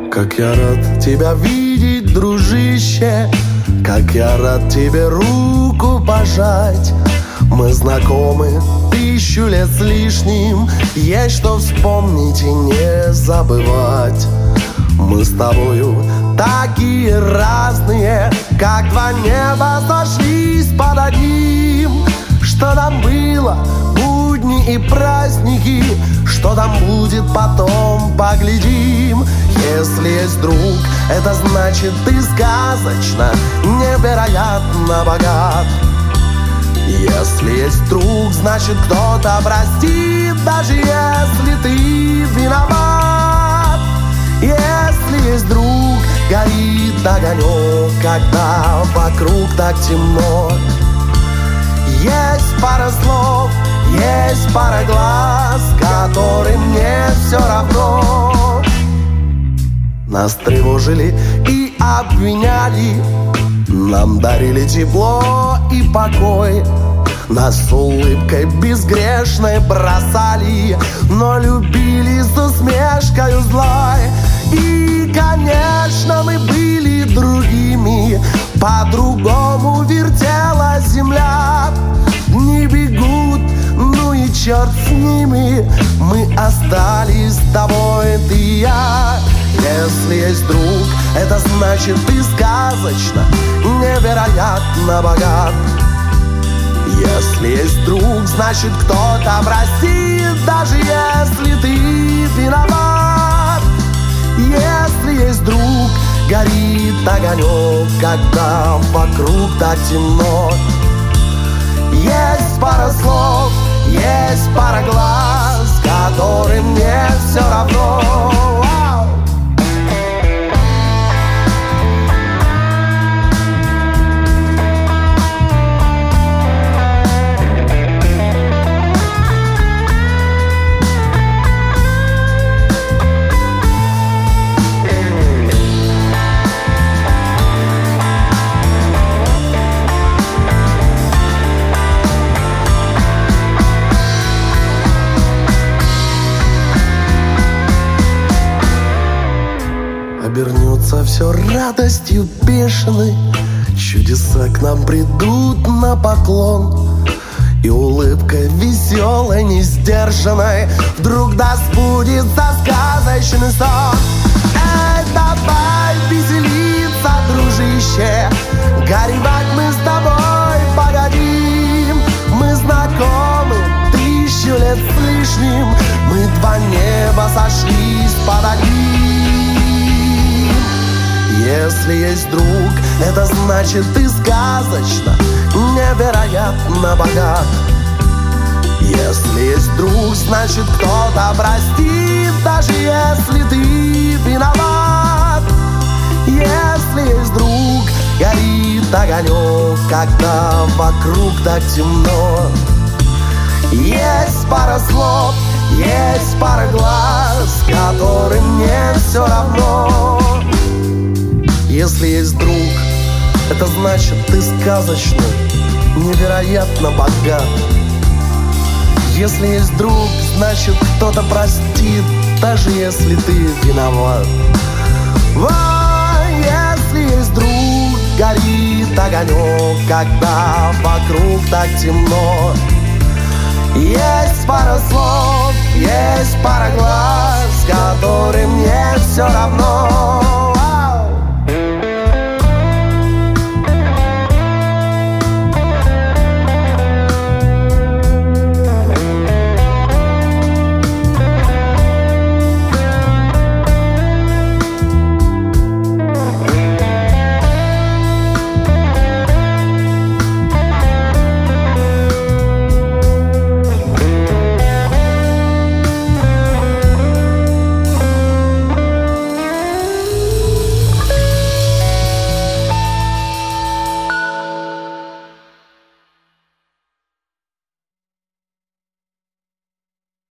Как я рад тебя видеть, дружище, как я рад тебе руку пожать. Мы знакомы 1000 лет с лишним, есть что вспомнить и не забывать. Мы с тобою такие разные, как два неба сошлись под одним. Что там было, будни и праздники, что там будет потом, поглядим. Если есть друг, это значит ты сказочно, невероятно богат. Если есть друг, значит кто-то простит, даже если ты виноват. Если есть друг, горит огонек, когда вокруг так темно. Есть пара слов, есть пара глаз, которым мне все равно. Нас тревожили и обвиняли, нам дарили тепло и покой. Нас с улыбкой безгрешной бросали, но любили с усмешкою злой. И, конечно, мы были другими, по-другому вертела земля. Дни бегут, ну и черт с ними, мы остались с тобой, ты и я. Если есть друг, это значит ты сказочно, невероятно богат. Если есть друг, значит кто-то простит, даже если ты виноват. Если есть друг, горит огонек, когда вокруг так темно. Есть пара слов, есть пара глаз, которым мне все равно. Обернется все радостью бешеной, чудеса к нам придут на поклон. И улыбкой веселой, несдержанной вдруг даст сбудется сказочный сон. Эй, давай веселиться, дружище, горевать мы с тобой погодим. Мы знакомы 1000 лет с лишним, мы два неба сошлись под одним. Если есть друг, это значит ты сказочно, невероятно богат. Если есть друг, значит кто-то простит, даже если ты виноват. Если есть друг, горит огонек, когда вокруг так темно. Есть пара слов, есть пара глаз, которым мне все равно. Если есть друг, это значит ты сказочно, невероятно богат. Если есть друг, значит кто-то простит, даже если ты виноват. Если есть друг, горит огонек, когда вокруг так темно. Есть пара слов, есть пара глаз, которым мне